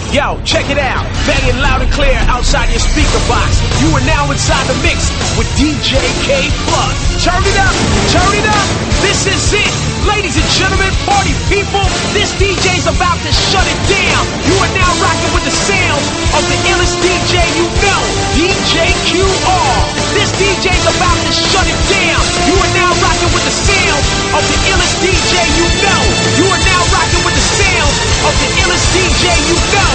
Yo, check it out. Banging loud and clear outside your speaker box. You are now inside the mix with DJ K Plus. Turn it up, turn it up. This is it. Ladies and gentlemen, party people, this DJ's about to shut it down. You are now rocking with the sounds of the illest DJ you know, DJ QR. This DJ's about to shut it down. You are now rocking with the sounds of the illest DJ you know. You are now rocking with the sounds of the illest DJ you know.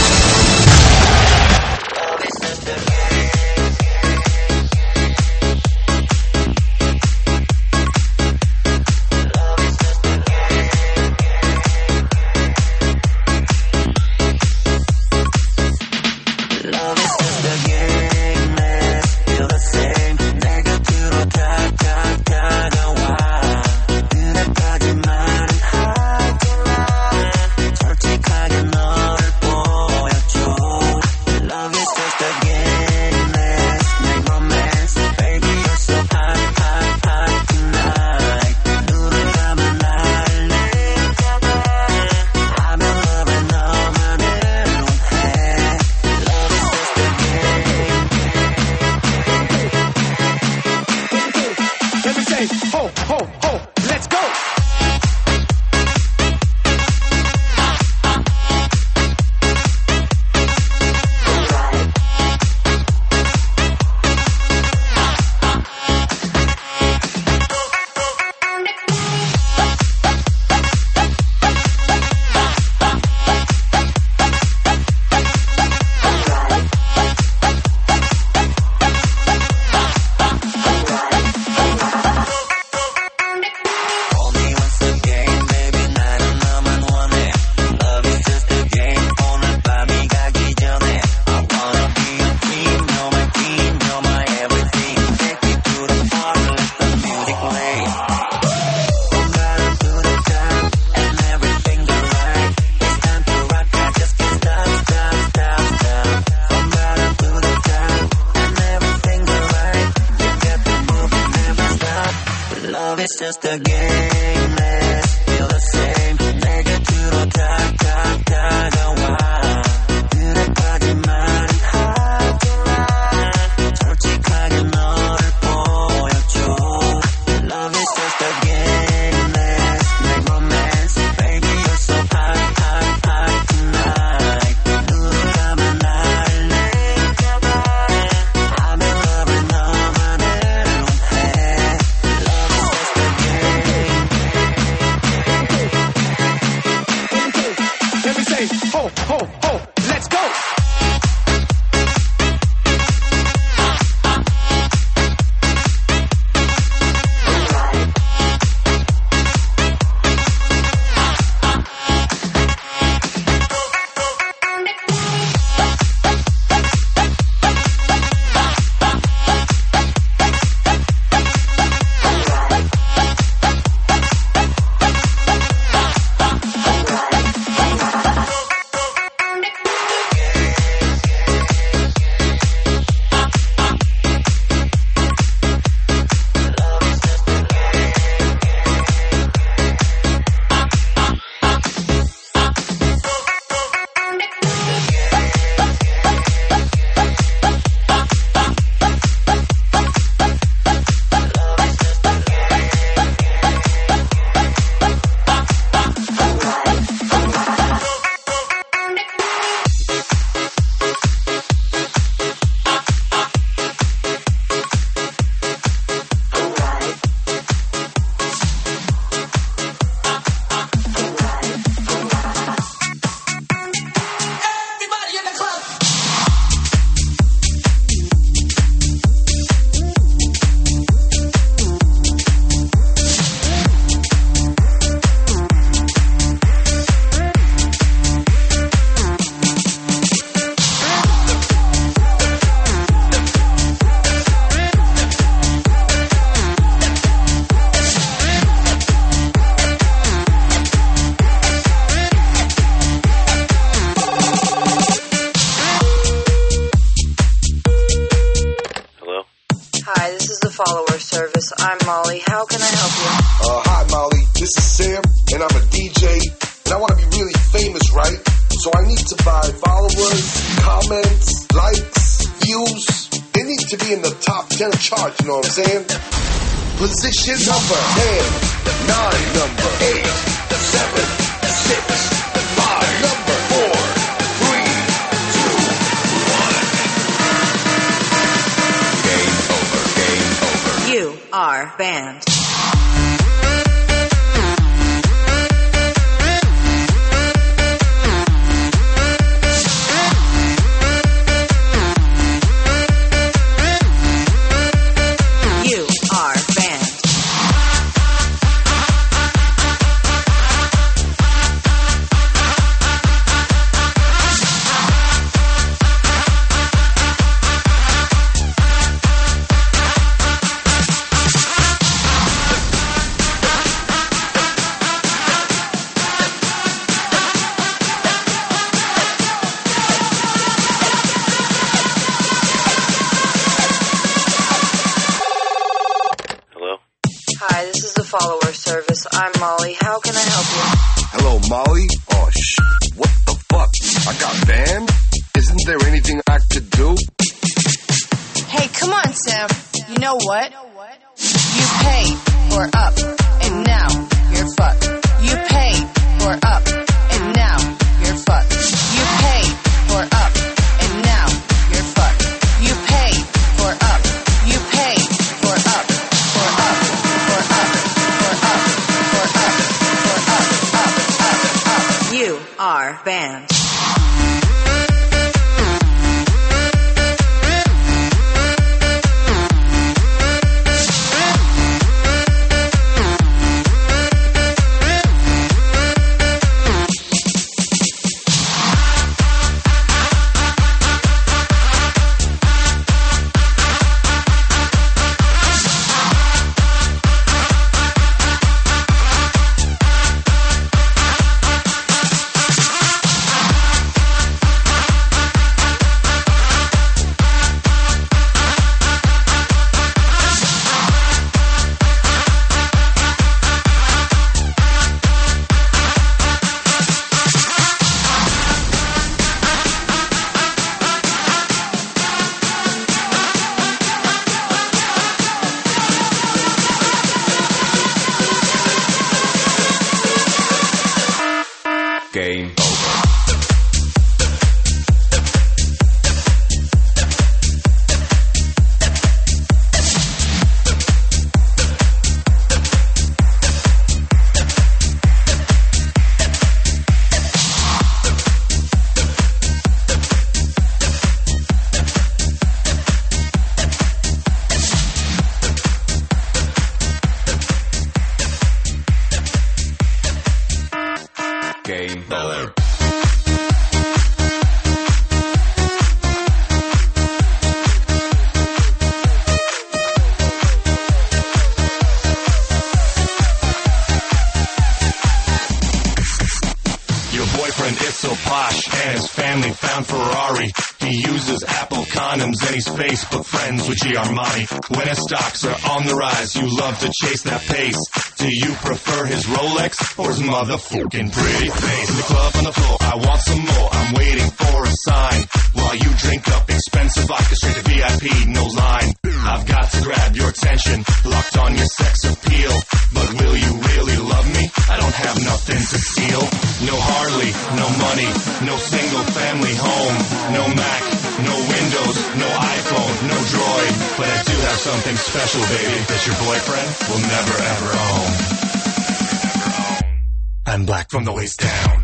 It's just a game, let's feel the same. 내게 들어 다가와. 그래까지만 하지마. 솔직하게 너를 보여줘. Love is just a game, let's make romance. Baby, you're so hot, hot, hot tonight. 눈을 감아 날 내켜봐. I'm in love with 너만을 원해. Let me say, ho, ho, ho, let's go. follower service. I'm Molly. How can I help you? Hi, Molly. This is Sam, and I'm a DJ, and I want to be really famous, right? So I need to buy can't charge, you know what I'm saying? Position number 10, 9, number 8, 7, 6, 5, number 4, 3, 2, 1. Game over, game over. You are banned. Hi, this is the follower service. I'm Molly. How can I help you? Hello, Molly? Oh, what the fuck? I got banned? Isn't there anything I could do? Hey, come on, Sam. You know what? You paid for up, and now you're fucked. You paid for up, and now you're fucked. You paid for up, and now you're fucked. You paid for up. You paid for up, for up, for up, for up, for up, for up. You are banned. Game over. Game over. Your boyfriend is so posh and his family found Ferrari. He uses Apple condoms and he's Facebook friends with G. Armani. When his stocks are on the rise, you love to chase that pace. Do you prefer his Rolex or his motherfucking pretty face? In the club on the floor, I want some more. I'm waiting for a sign while you drink up expensive vodka straight to VIP, no line. I've got to grab your attention, locked on your sex appeal. But will you really love me? I don't have nothing to steal. No Harley, no money, no single family home, no Mac, no Windows, no iPhone, no Droid. But I do have something special, baby, that your boyfriend will never ever own. I'm black from the waist down.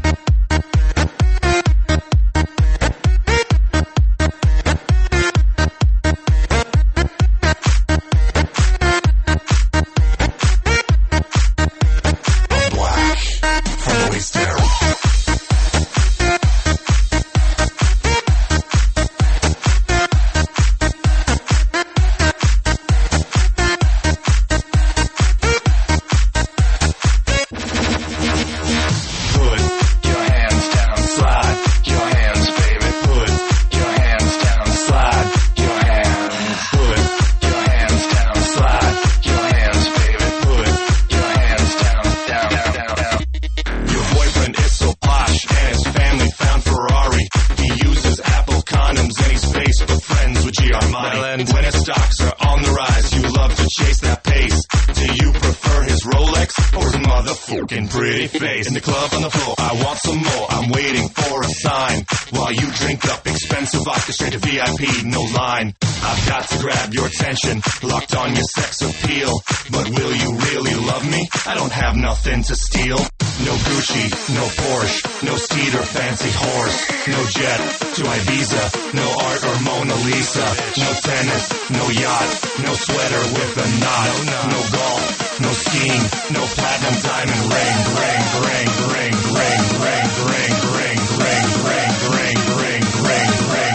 chase that pace. Do you prefer his Rolex or his motherfucking pretty face? In the club on the floor, I want some more. I'm waiting for a sign while you drink up expensive vodka straight to VIP, no line. I've got to grab your attention, locked on your sex appeal. But will you really love me? I don't have nothing to steal. No Gucci, no Porsche, no steed or fancy horse. No jet to Ibiza, no art or Mona Lisa. No tennis, no yacht, no sweater with a knot. No golf, no skiing, no platinum diamond ring. Ring, ring, ring, ring, ring, ring, ring, ring, ring, ring, ring, ring,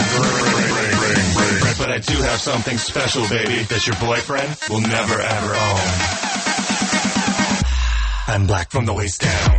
ring. But I do have something special, baby, that your boyfriend will never ever own. I'm black from the waist down.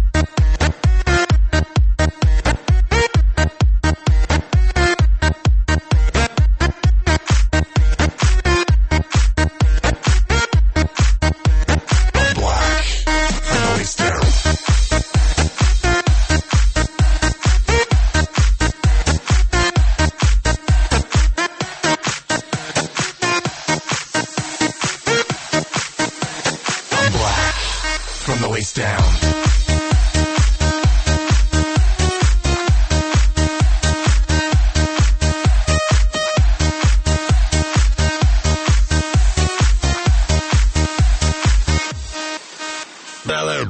Down. Ballad.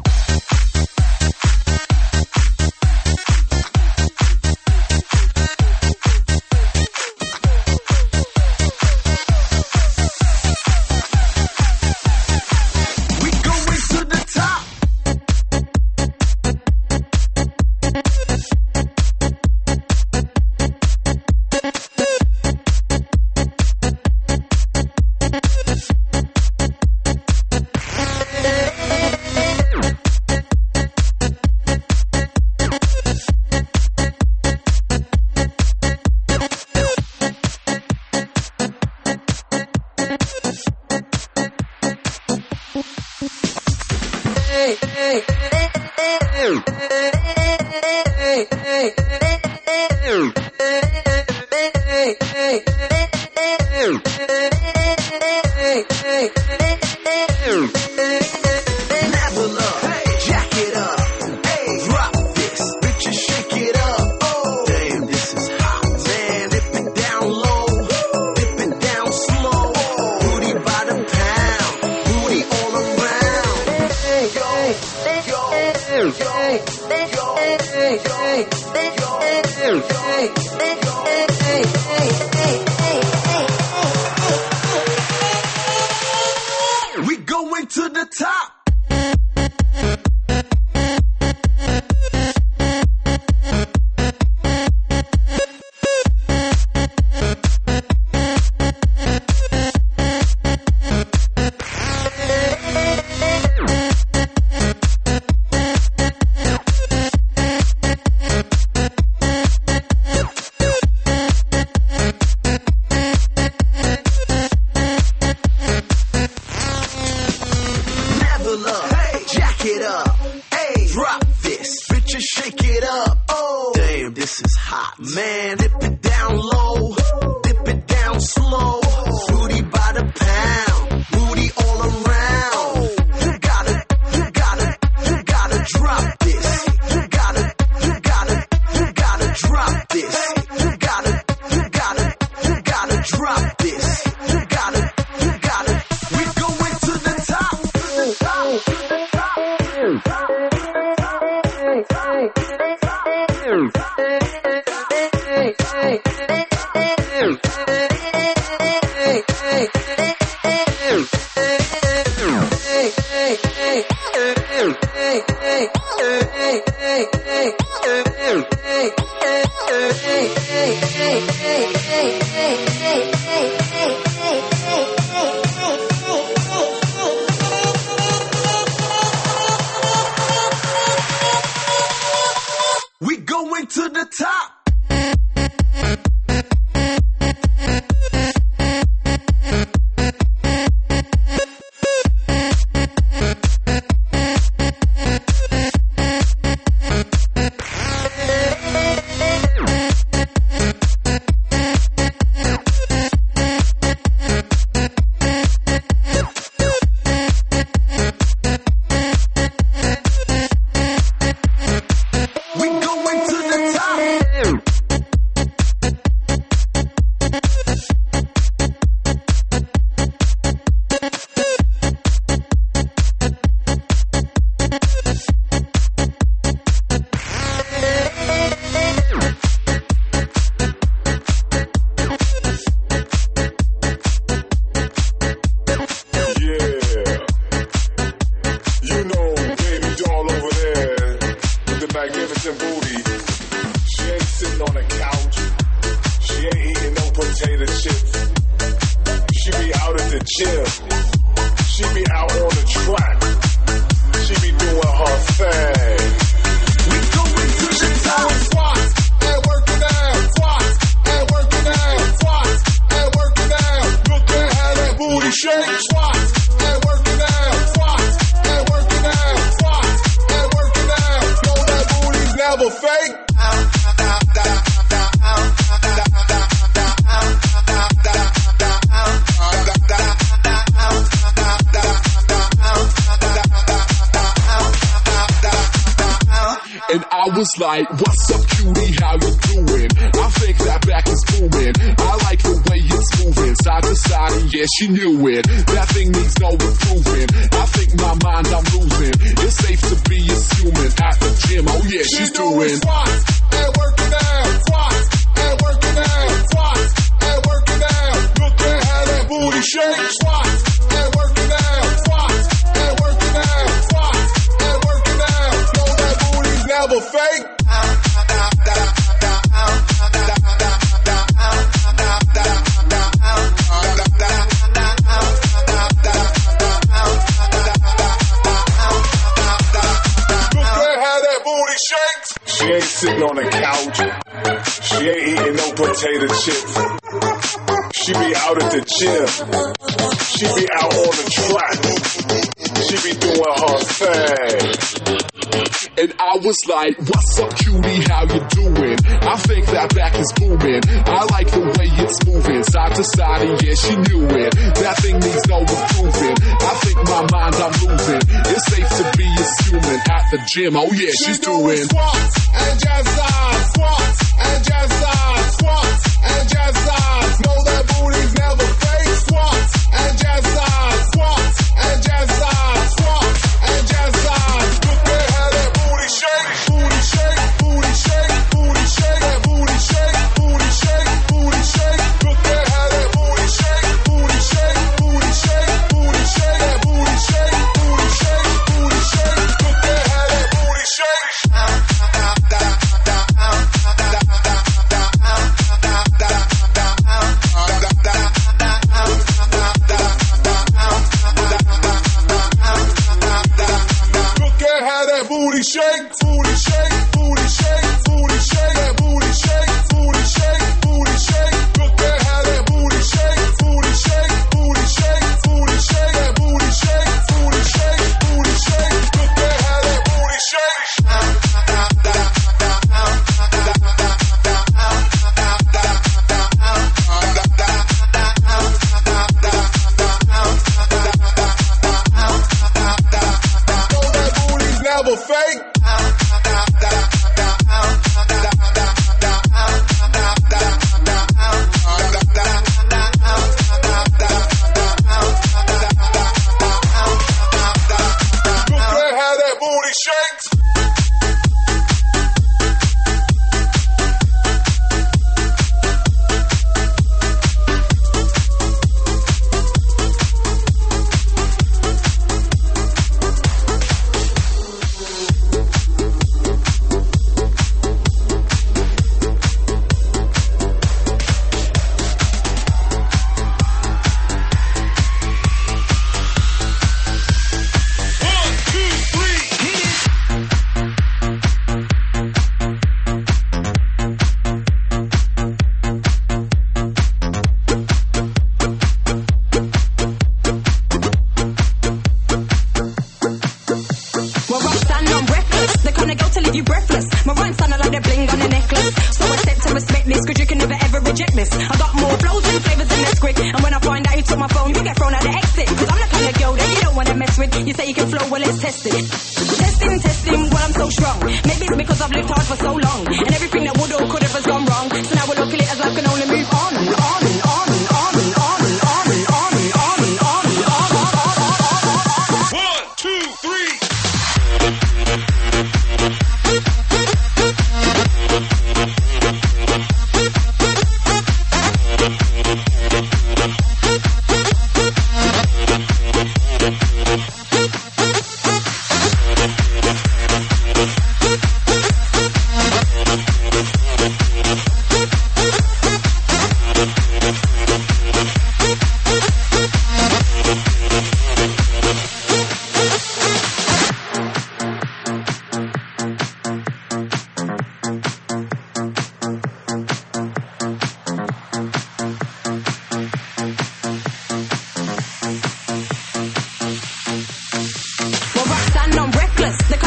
We going to the top. Man, dip it down low, dip it down slow. Booty by the pound, booty all around. You gotta drop this. You gotta drop this. You gotta drop this. You gotta. We going to the top. We going to the top. Like, what's up, cutie? How you doing? I think that back is booming. I like the way it's moving, side to side, and yeah, she knew it. That thing needs no improving. I think my mind I'm losing. It's safe to be assuming at the gym. Oh yeah, she's doing squats and working out, squats and working out, squats and working out. Look at how that booty shake. Squats and working out, squats and working out, squats and working out. Know that booty's never fake. She ain't sitting on the couch. She ain't eating no potato chips. She be out at the gym. She be out on the track. She be doing her thing. And I was like, what's up, cutie? How you doing? I think that back is booming. I like the way it's moving, side to side, and yeah, she knew it. That thing needs no improving. I think my mind I'm losing. It's safe to be assuming at the gym. Oh yeah, she's doing squats and jazzercise, squats and jazzercise, squats and jazzercise. Know that booty's never fake. Squats and jazzercise, squats and jazzercise, squats and jazzercise. Look at how that booty shake, booty shake, booty shake, booty shake, that booty shake, booty shake, booty shake. Look at how that booty shake, booty shake, booty shake, booty shake, that booty shake, booty shake, booty shake. Look at how that booty shake. Booty shake, booty shake, booty shake, booty shake, that booty shake, booty shake, booty shake. Look at how that booty shake, booty shake, booty shake, booty shake, that booty shake, booty shake, booty shake. Look at how that booty shake. Never fake. Look at how that booty shakes.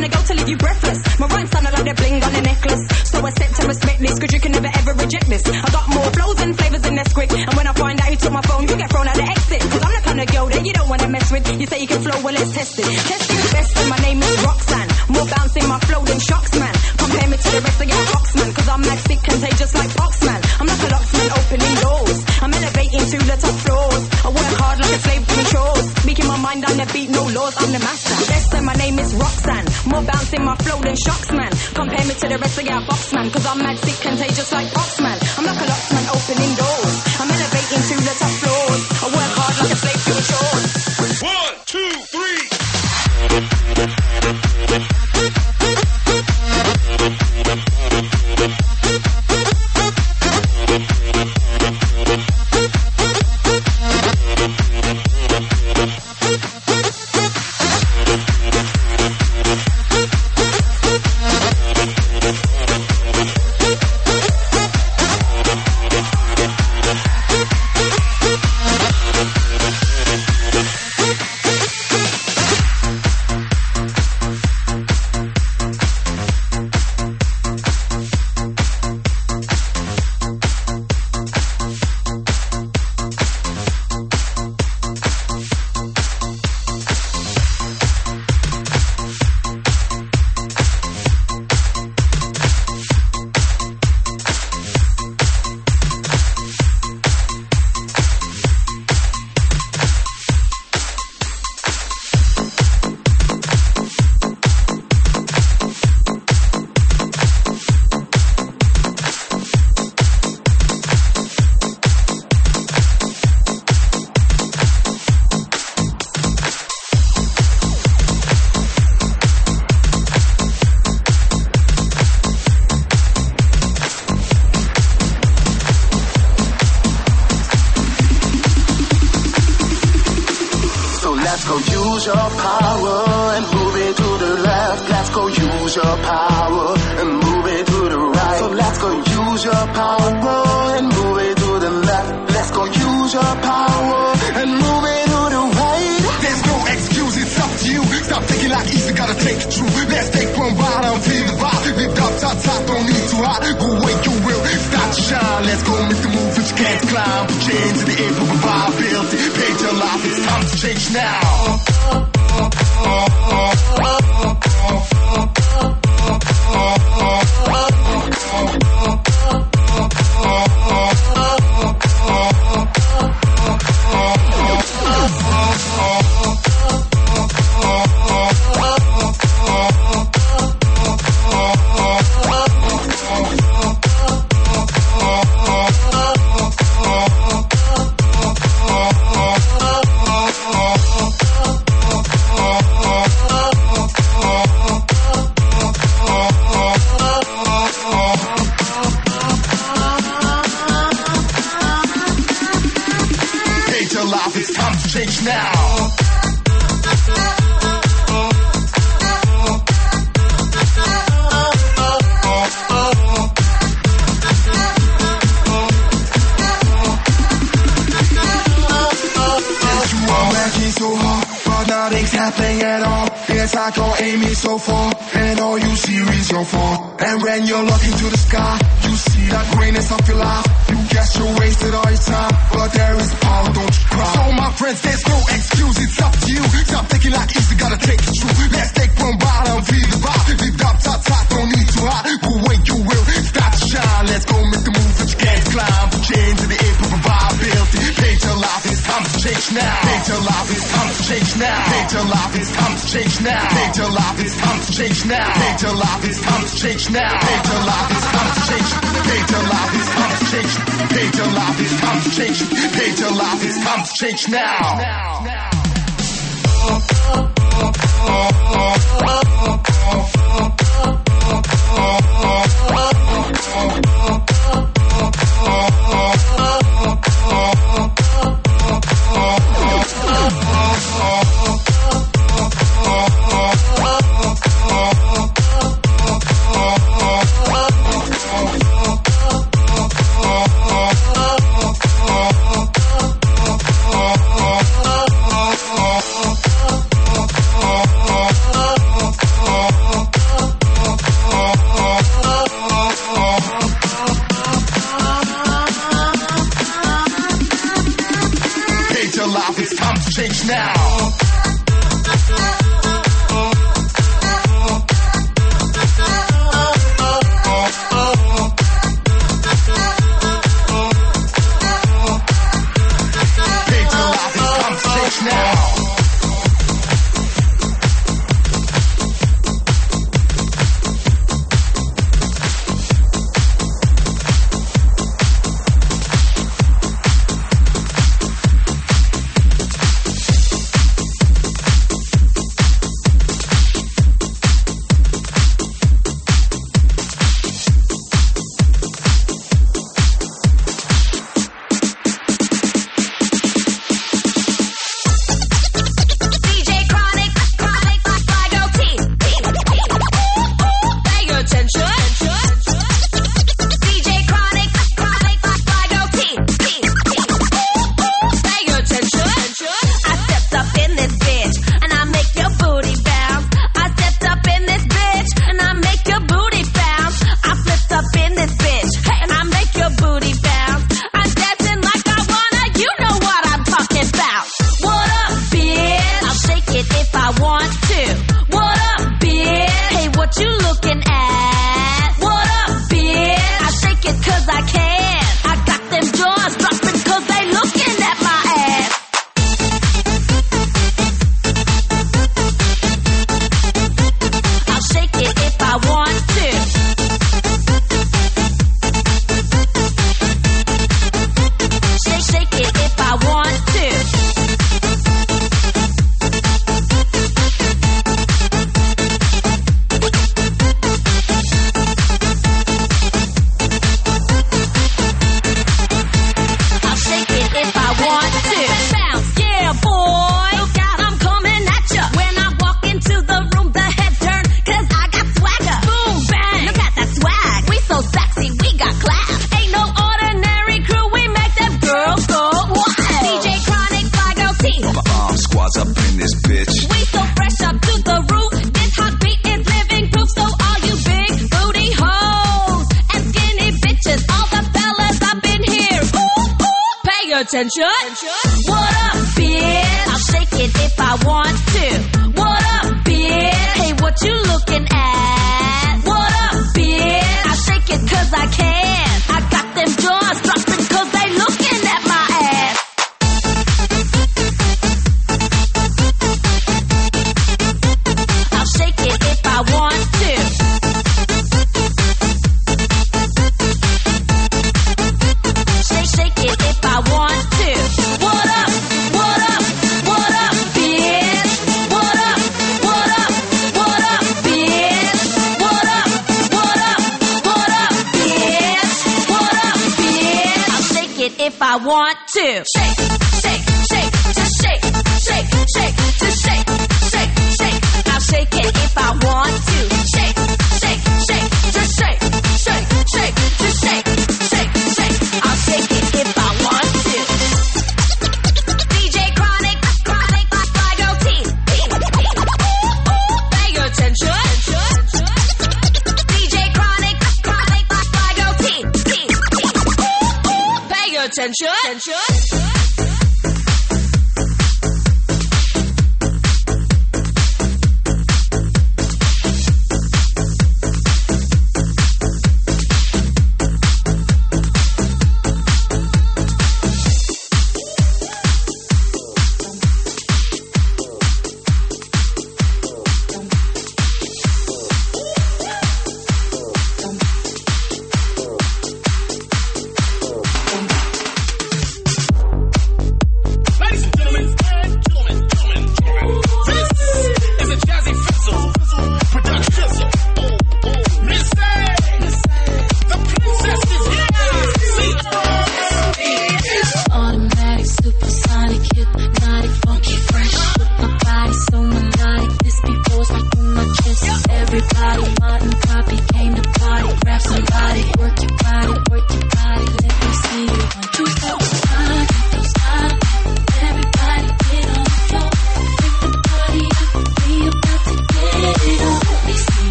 gonna go to leave you breathless. My rhymes sounded like they're bling on a necklace. So accept and respect this, cause you can never ever reject this. I got more flows and flavors in this quick. And when I find out you took my phone, you get thrown out the exit. Cause I'm the kind of girl that you don't wanna mess with. You say you can flow, well let's test it. Testing the best, and my name is Roxanne. More bounce in my flow than shocks, man. Compare me to the rest of your boxman. Cause I'm mad sick, contagious like Boxman. I'm like a locksman opening doors. I'm elevating to the top floors. I work hard like a slave doing chores. Speaking my mind on the beat, no laws, I'm the master. Best, and my name is Roxanne. More bounce in my flow than shocks, man. Compare me to the rest of your boxman. Cause I'm mad sick, contagious like Boxman. I'm like a locksman opening doors. I'm elevating to the top floors. I work hard like a slave doing chores. 1, 2, 3. Let's go use your power and move it to the left. Let's go use your power and move it to the right. So let's go use your power and move it to the left. Let's go use your power and move it to the right. There's no excuse, it's up to you. Stop thinking like easy, gotta take it true. Let's take one ride and feel the vibe. Lift up, top, don't need to hide. Go wake your will, start to shine. Let's go make the move that you can't climb. Put your hands in the air for viability. Paint your life, it's time to change now. It's time to change now. So hard, but nothing's happening at all. Yes, I go aiming so far, and all you see is your fall. And when you're looking to the sky, you see that greatness of your life. You guess you wasted all your time, but there is power, don't you cry. So my friends, there's no excuse, it's up to you. Stop thinking like easy, gotta take it true. Let's take one bite and feel the vibe. Lift up, top, don't need to hide. Go away, you will start to shine. Let's go make the move that you can't climb. Put your hands in the air for viability. Paint your life, it's time to change now. Paint your life, it's time to change now. Paint your life, it's time to change now. Paint your life, it's time to change now. Paint your life, it's time to change now. Paint your life, it's time to change. Paint your life, it's time to change. Paint your life, it's time to change. Paint your life, it's time to change now. Attention. What up, bitch? I'll shake it if I want to. What up, bitch? Hey, what you looking at? What up, bitch? I'll shake it 'cause I can. I got them jaws dropping 'cause they looking at my ass. I'll shake it if I want to. Shake it if I want to. What up, bitch? What up, bitch? What up, bitch? What up, bitch? I'll shake it if I want to. Shake, just shake, just shake. I'll shake it if I want to. Shake, just shake, just shake. I'll shake it if I want to. DJ Chronic, Flago T. Pay attention. DJ Chronic, Flago T. Pay attention.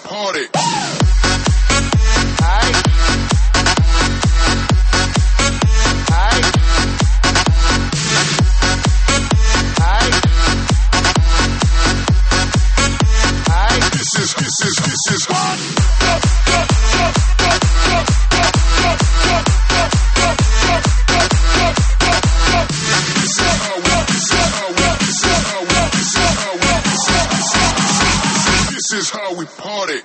party. This is hot. This is how we party.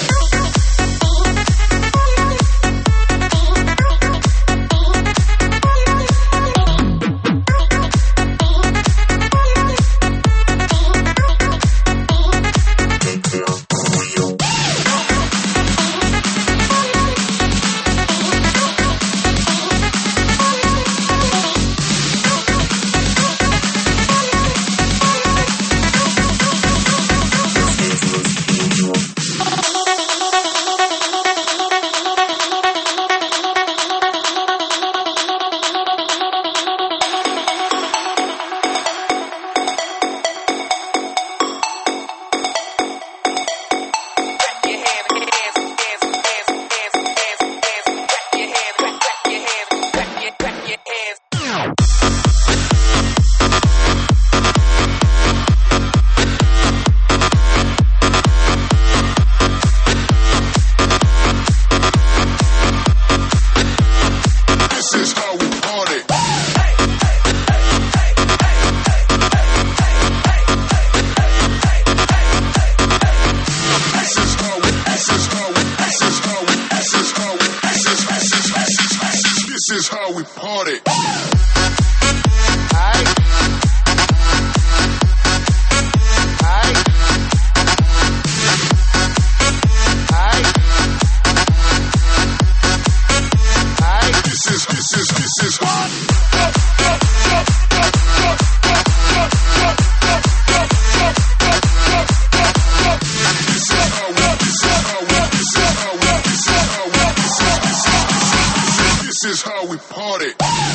This is how we party. This is hot. This is how we party.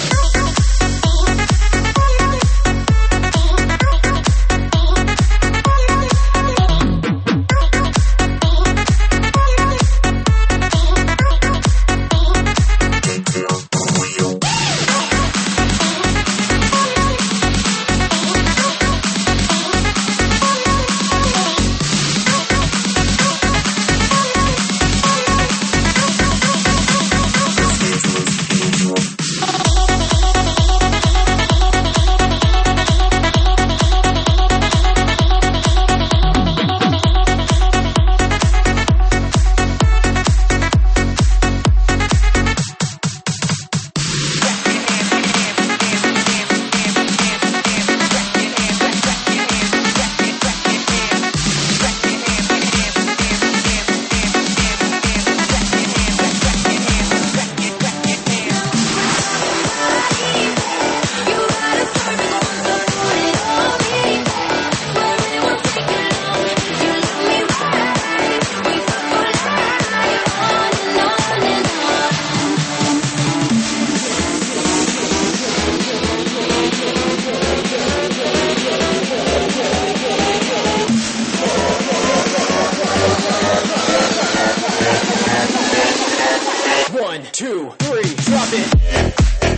One, two, three, drop it.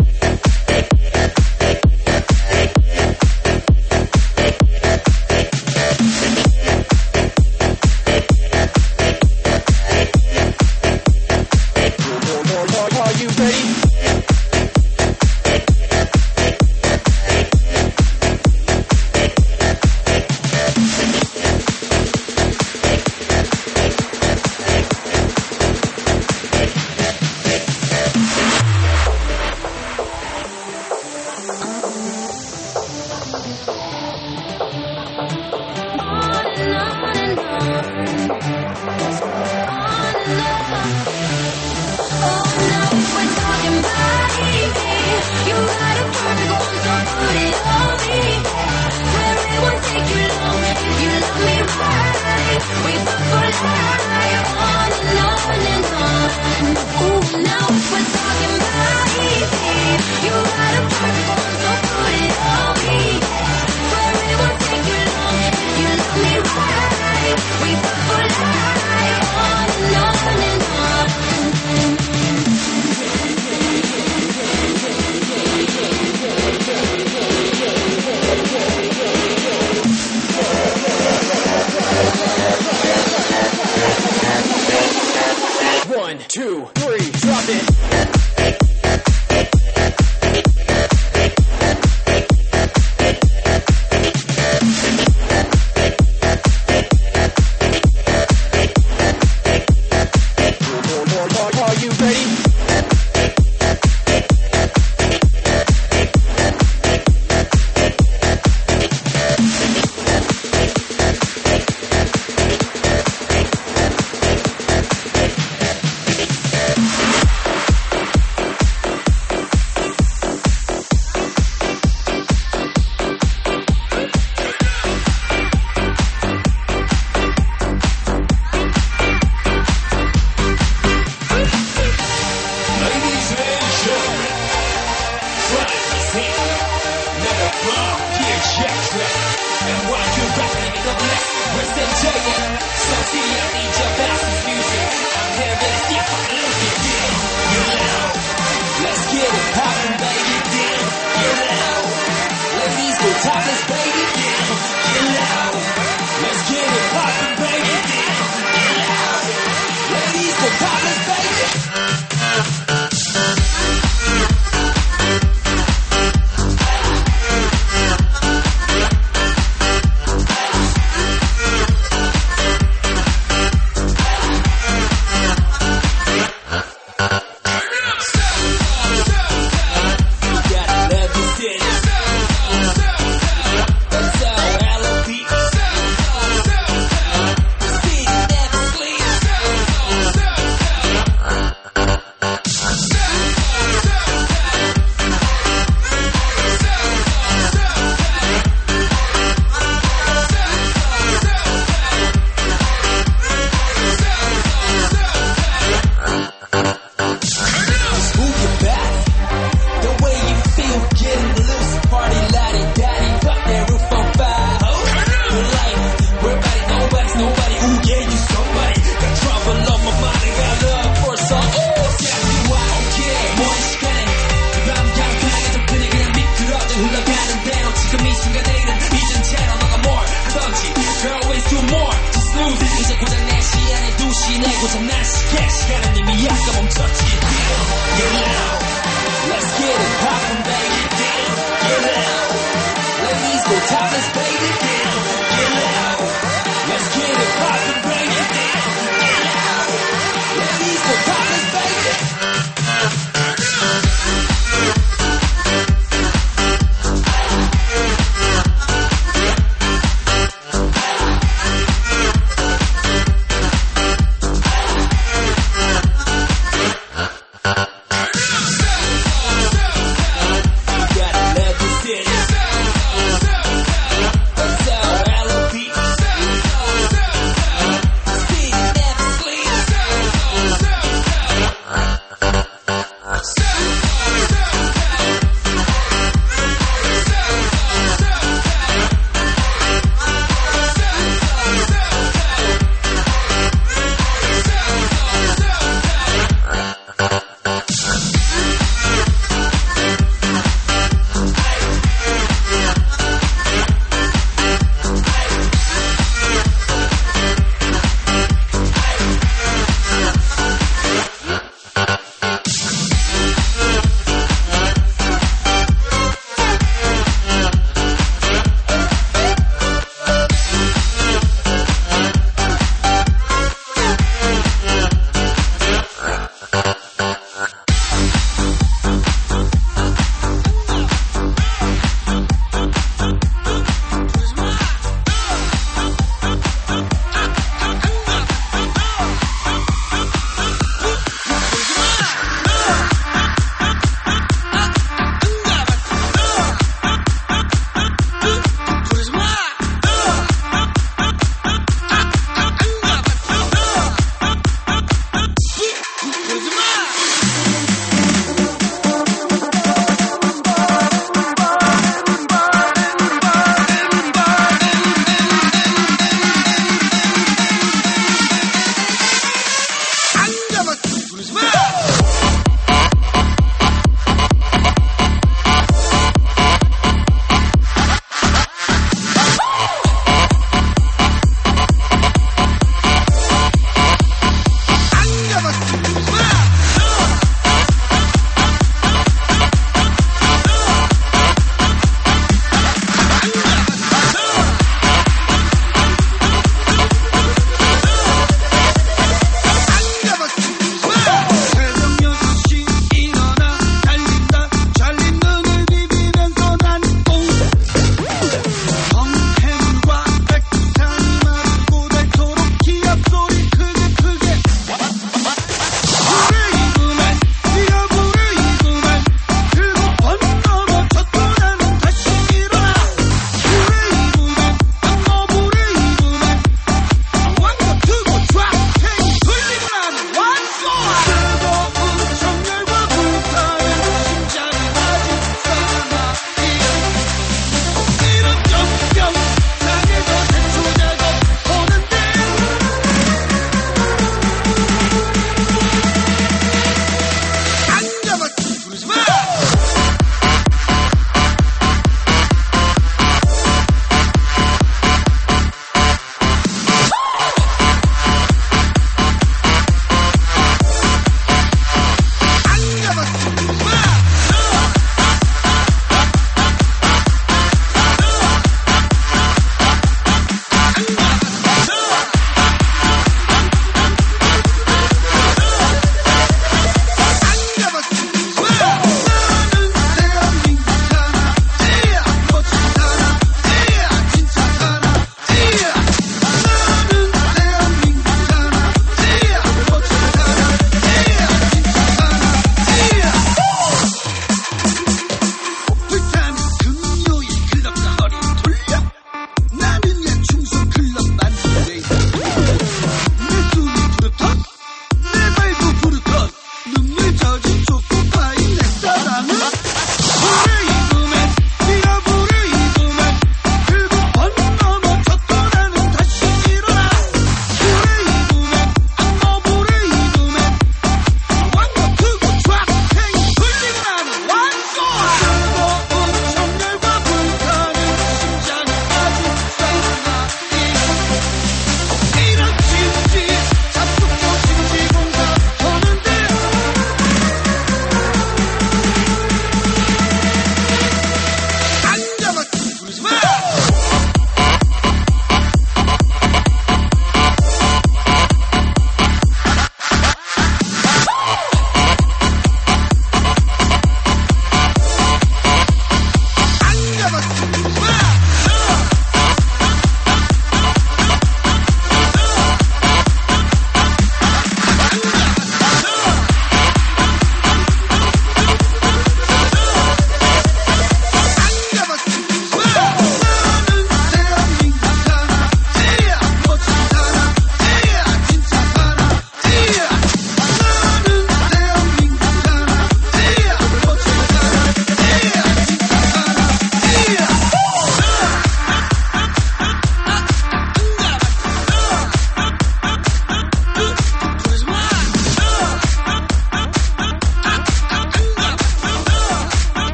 Are you ready? We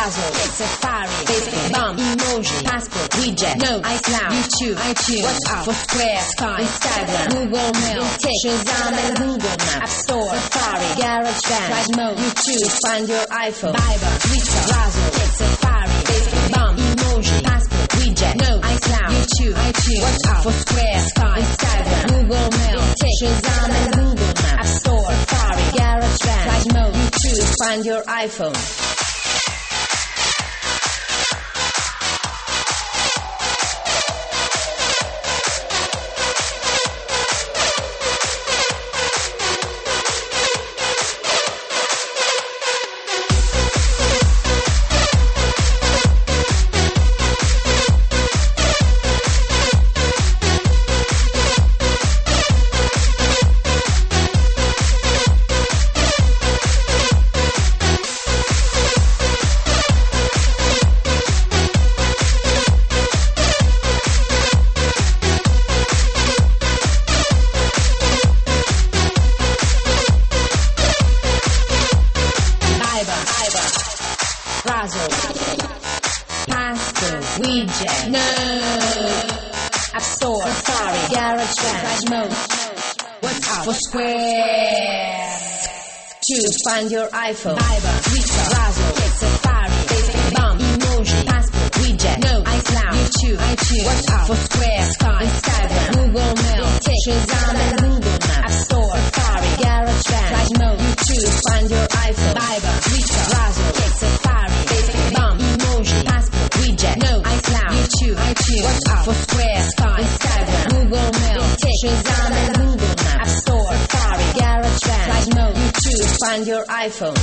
Razzle, Safari, Facebook, Bump, Emoji, Passport, WeChat, Note, iCloud, YouTube, iTunes, WhatsApp, Foursquare, Skype, Instagram, Google Mail, Tik, Shazam and Google Maps, App Store, Safari, GarageBand, Flight Mode, YouTube, find your iPhone, Viber, Twitter, Razzle, Safari, Facebook, Bump, Emoji, Passport, WeChat, Note, iCloud, YouTube, iTunes, WhatsApp, Foursquare, Skype, Instagram, Google Mail, Tik, Shazam and Google Maps, App Store, Safari, GarageBand, Flight Mode, YouTube, find your iPhone. Find your iPhone, Viber, Twitter, Razzle, Safari, Facebook, Bump, Emoji, Passport, WeChat, Note, iCloud, YouTube, iTunes, WhatsApp, Foursquare, Skype, Instagram, Google Mail, Tik, Shazam and Google Maps, App Store, Safari, GarageBand, Flight Mode, YouTube, find your iPhone, Viber, Twitter, Razzle, Safari, Facebook, Bump, Emoji, Passport, WeChat, Note, iCloud, YouTube, iTunes, WhatsApp, Foursquare, Skype, Instagram, Google Mail, Tik, Shazam and Google Maps, App Store, Safari, GarageBand, Flight Mode, YouTube, find your iPhone.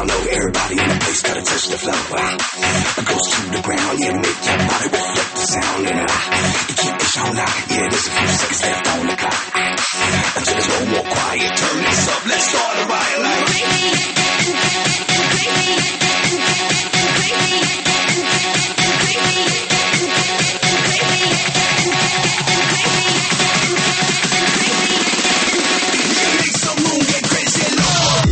down low. Everybody in the place gotta touch the flow. It goes to the ground, yeah, make your body reflect the sound. And you keep it on loud, yeah, there's a few seconds left on the clock. Until there's no more quiet, turn this up, let's start a riot like make some room, get crazy, Lord.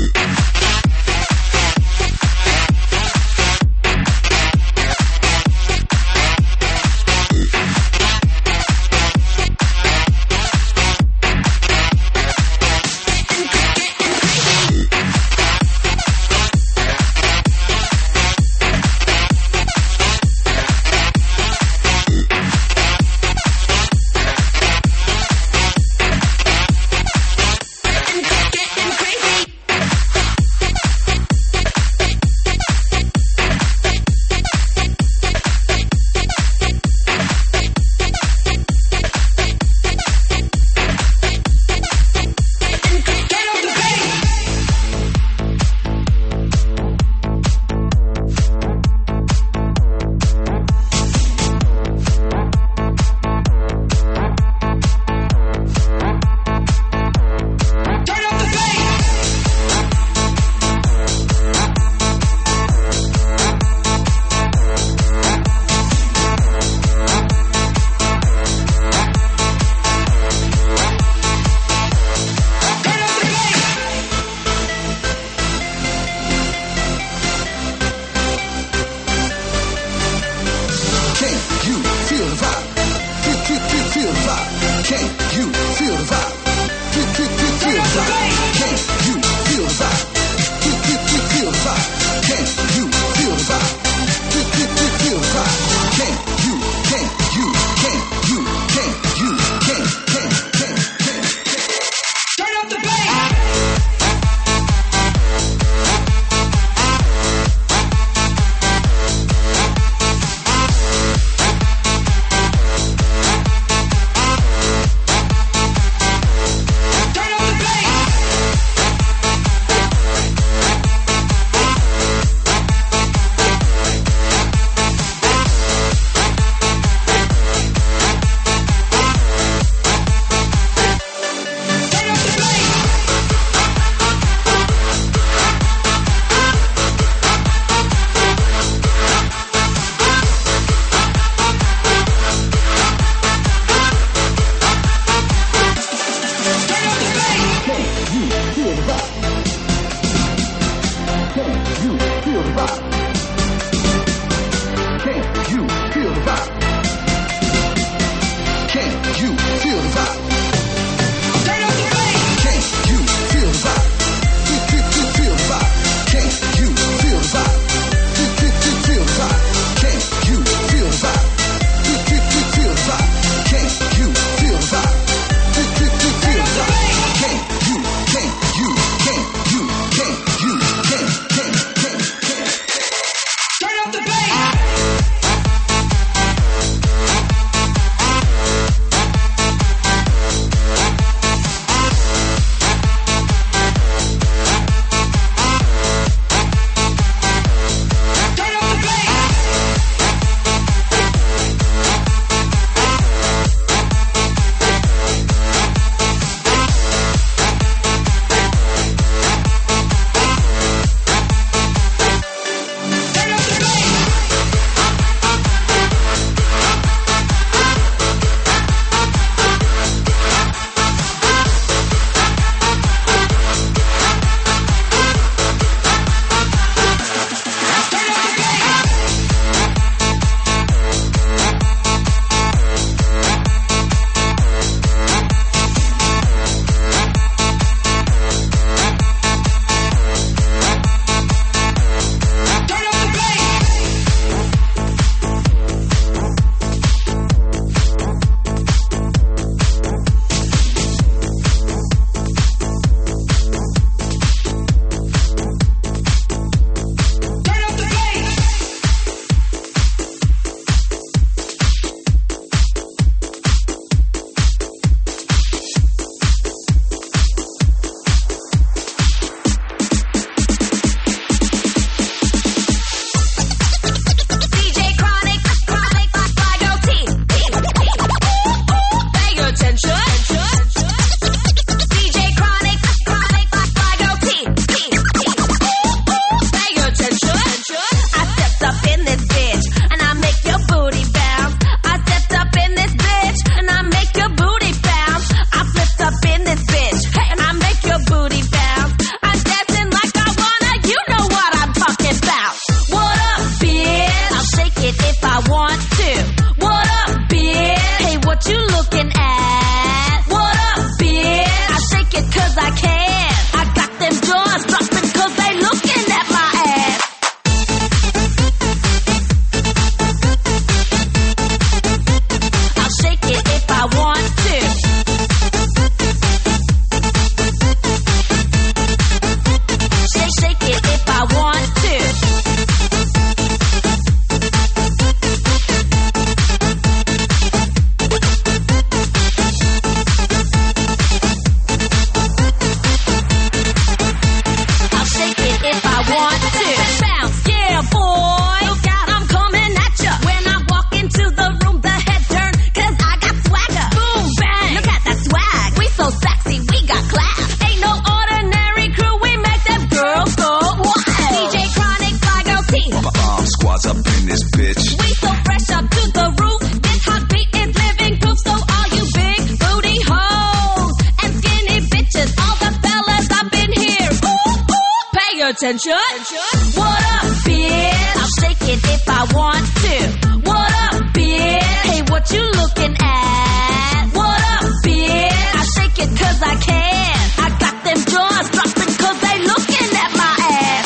attention. What up, bitch? I'll shake it if I want to. What up, bitch? Hey, what you looking at? What up, bitch? I shake it 'cause I can. I got them jaws dropping 'cause they looking at my ass.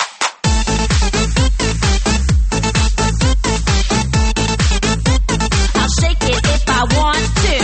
I'll shake it if I want to.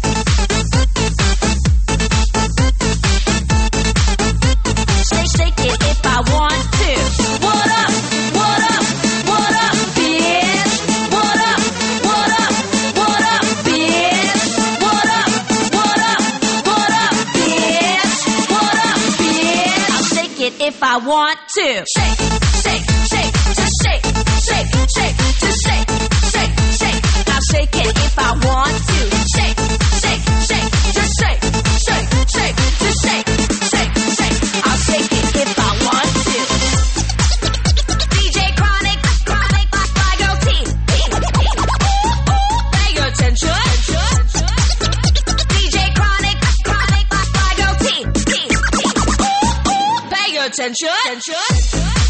Shake it if I want to. What up, what up, what up, bitch? What up, what up, what up, bitch? What up, what up, what up, bitch? What up, bitch? I'll shake it if I want to. Shake, shake, shake, just shake, shake, shake, just shake, shake, shake. I'll shake it if I want to. Shake, shake, shake, just shake, shake, shake, just shake, shake, shake. I'll shake it if I want to. DJ Chronic, Chronic, Fly Girl T. Pay your attention. DJ Chronic, Chronic, Fly Girl T. Pay your attention.